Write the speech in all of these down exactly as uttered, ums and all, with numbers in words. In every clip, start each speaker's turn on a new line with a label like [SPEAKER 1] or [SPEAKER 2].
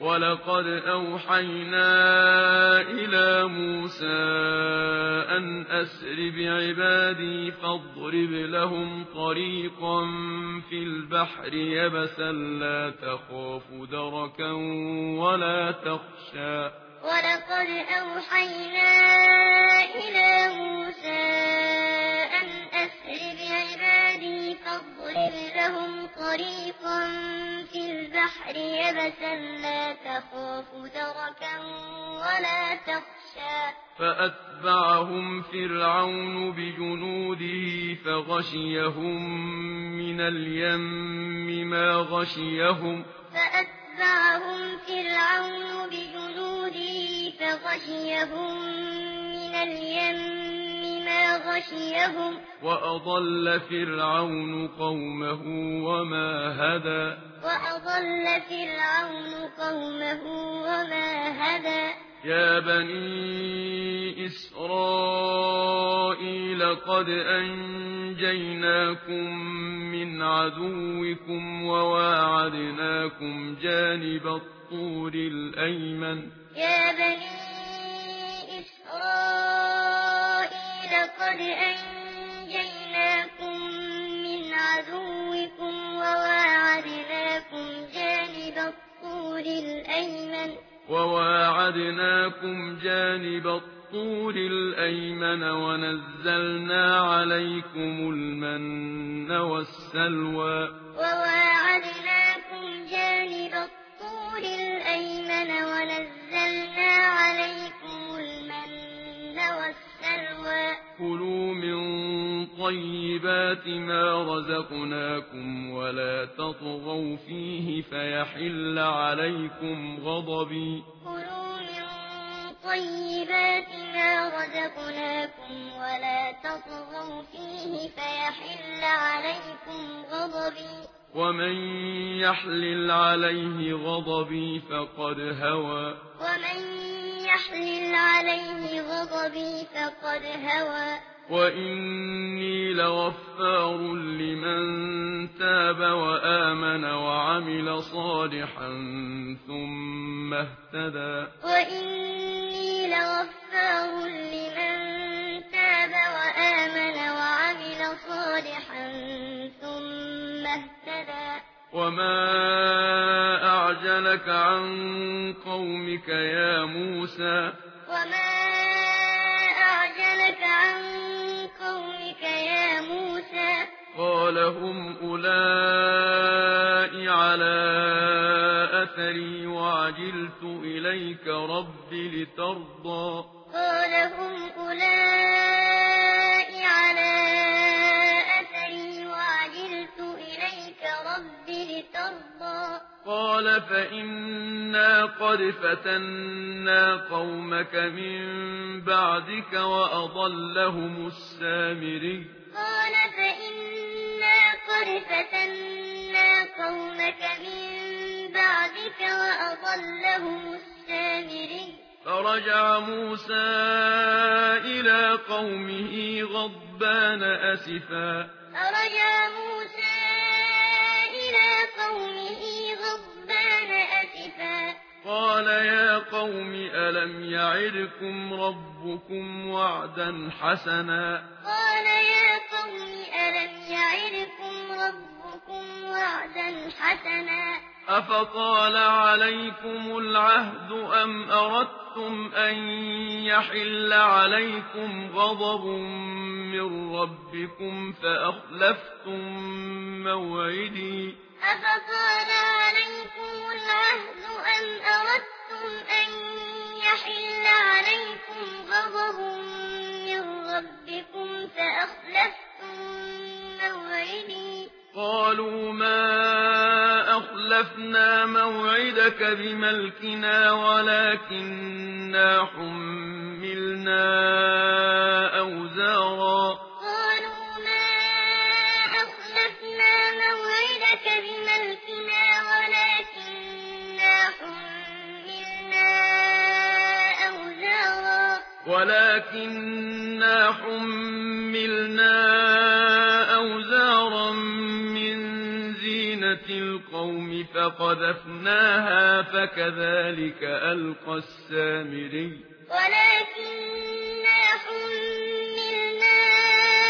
[SPEAKER 1] ولقد أوحينا إلى موسى أن أسر بعبادي فاضرب لهم طريقا في البحر يبسا لا تخاف دركا ولا تخشى
[SPEAKER 2] ولقد أوحينا إلى موسى أن أسر بعبادي فاضرب لهم طريقا في البحر يبسا لا تخاف دركا ولا تخشى
[SPEAKER 1] فأتبعهم فرعون بجنوده فغشيهم من اليم ما غشيهم
[SPEAKER 2] فأتبعهم فرعون بجنوده فغشيهم من اليم ما غشيهم
[SPEAKER 1] وأضل فرعون قومه وما هدى
[SPEAKER 2] وأضل فرعون قومه وما هدى
[SPEAKER 1] يا بني إسرائيل قد أنجيناكم من عدوكم وواعدناكم جانب الطور الأيمن
[SPEAKER 2] يا بني إسرائيل قد أنجيناكم من عدوكم وواعدناكم جانب الطور الأيمن
[SPEAKER 1] وواعدناكم جانب الطور الأيمن ونزلنا عليكم المن والسلوى
[SPEAKER 2] وواعدناكم جانب الطور الأيمن ونزلنا عليكم المن والسلوى
[SPEAKER 1] كلوا من طيبات ما رزقناكم ولا تطغوا فيه فيحل عليكم غضبي
[SPEAKER 2] كلوا من طيبات ما رزقناكم ولا تطغوا فيه فيحل عليكم غضبي
[SPEAKER 1] ومن يحلل عليه غضبي فقد هوى
[SPEAKER 2] ومن يحلل عليه غضبي فقد هوى
[SPEAKER 1] وإني لغفار لمن تاب وآمن وعمل صالحا ثم اهتدى
[SPEAKER 2] وإني لغفار لمن تاب وآمن وعمل صالحا ثم اهتدى
[SPEAKER 1] وما أعجلك عن قومك يا موسى
[SPEAKER 2] وما أعجلك عن قومك يا موسى
[SPEAKER 1] قال هم أولئك على أثري وعجلت إليك رب لترضى
[SPEAKER 2] قال هم أولئك على أثري وعجلت إليك رب لترضى
[SPEAKER 1] قال فإنا قد فتنا قومك من بعدك وأضلهم السامري
[SPEAKER 2] قال فإنا قد فتنا قومك من بعدك وأضلهم السامري
[SPEAKER 1] فرجع موسى إلى قومه غضبان أسفا
[SPEAKER 2] فرجع موسى إلى قومه غضبان أسفا
[SPEAKER 1] قال يا قوم ألم يعدكم ربكم وعدا حسنا
[SPEAKER 2] قال يا قوم ألم يعدكم ربكم وعدا حسنا
[SPEAKER 1] أفطال عليكم العهد أم أردتم أن يحل عليكم غضب من ربكم فأخلفتم موعدي
[SPEAKER 2] أفطال عليكم العهد أم أردتم أن يحل عليكم غضب من ربكم فأخلفتم موعدي
[SPEAKER 1] قالوا ما أخلفنا موعدك بملكنا ولكننا حملنا أوزارا
[SPEAKER 2] قالوا ما أخلفنا موعدك بملكنا ولكننا حملنا أوزارا
[SPEAKER 1] ولكننا حملنا أوزارا من زينة القوم فقذفناها فكذلك ألقى السامري.
[SPEAKER 2] ولكننا حملنا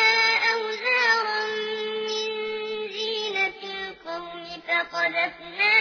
[SPEAKER 2] أوزارا من زينة القوم فقذفناها